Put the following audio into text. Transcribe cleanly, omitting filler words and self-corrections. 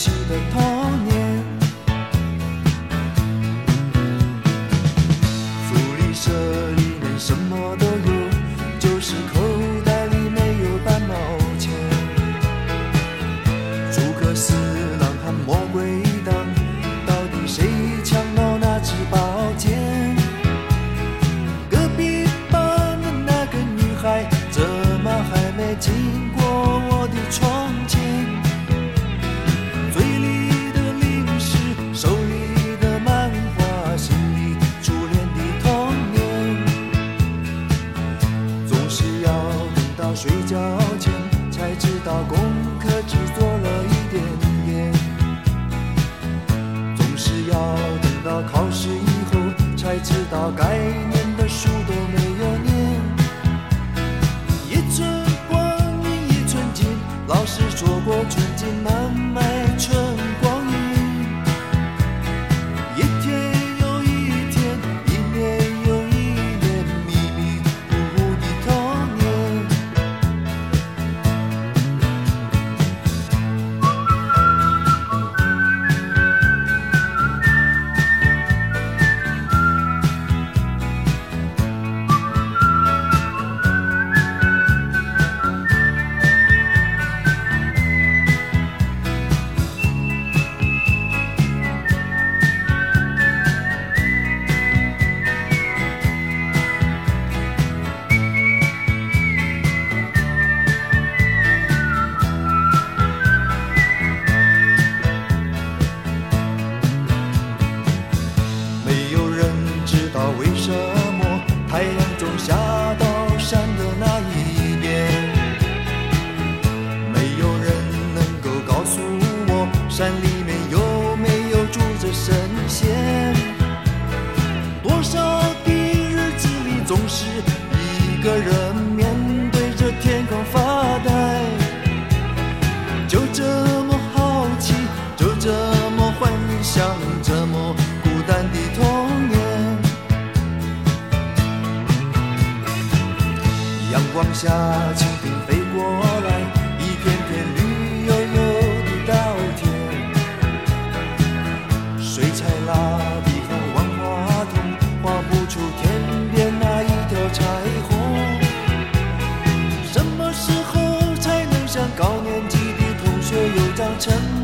惜的童年。福利社里面什么都有，就是口袋里没有半毛钱。诸葛四郎和魔鬼党，到底谁抢到那支宝剑？隔壁班的那个女孩，怎么还没经过我的窗前？嘴里的零食，手里的漫画，心里初恋的童年。总是要等到睡觉前，才知道功课只做了一点点。总是要等到考试以后，才知道该念的书都没有念。一寸光阴一寸金，老师说过寸金难买寸光阴。一天又一天，一年又一年，迷迷糊糊的童年。没有人知道为什么太阳总下到山的那一边，没有人能够告诉我山里面有没有住着神仙。多少的日子里，总是一个人面对着天空发呆，就这么好奇，就这么幻想，这么孤单的童年。阳光下，蜻蜓飞过来，一片片绿油油的稻田。水彩蜡笔和万花筒，画不出天边那一条彩虹。什么时候才能像高年级的同学有张成